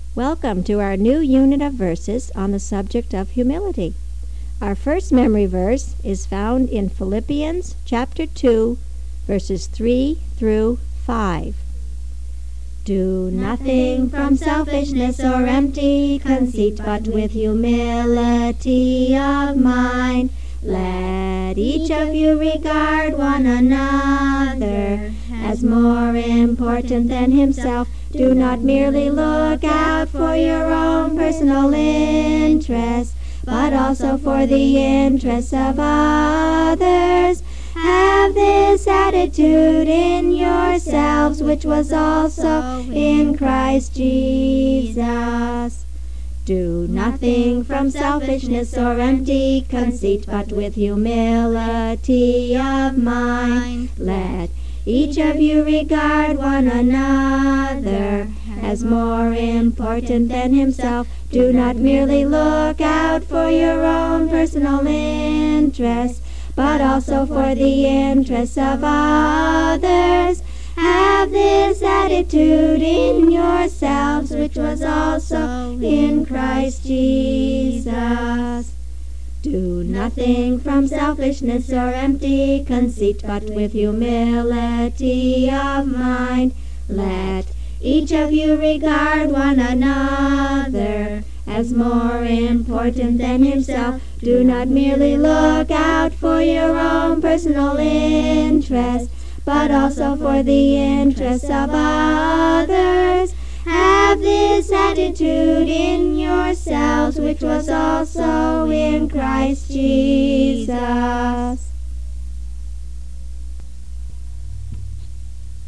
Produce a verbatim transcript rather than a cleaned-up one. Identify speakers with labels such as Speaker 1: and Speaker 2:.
Speaker 1: Welcome to our new unit of verses on the subject of humility. Our first memory verse is found in Philippians chapter two, verses three through five. Do nothing from selfishness or empty conceit, but with humility of mind, let each of you regard one another as more important than himself. Do not merely look out for your own personal interests, but also for the interests of others. Have this attitude in yourselves, which was also in Christ Jesus. Do nothing from selfishness or empty conceit, but with humility of mind, let each of you regard one another as more important than himself. Do not merely look out for your own personal interests, but also for the interests of others. Have this attitude in yourselves, which was also in Christ Jesus. Do nothing from selfishness or empty conceit, but with humility of mind, let each of you regard one another as more important than himself. Do not merely look out for your own personal interests, but also for the interests of others. Have this attitude in yourselves, which was also in Christ Jesus.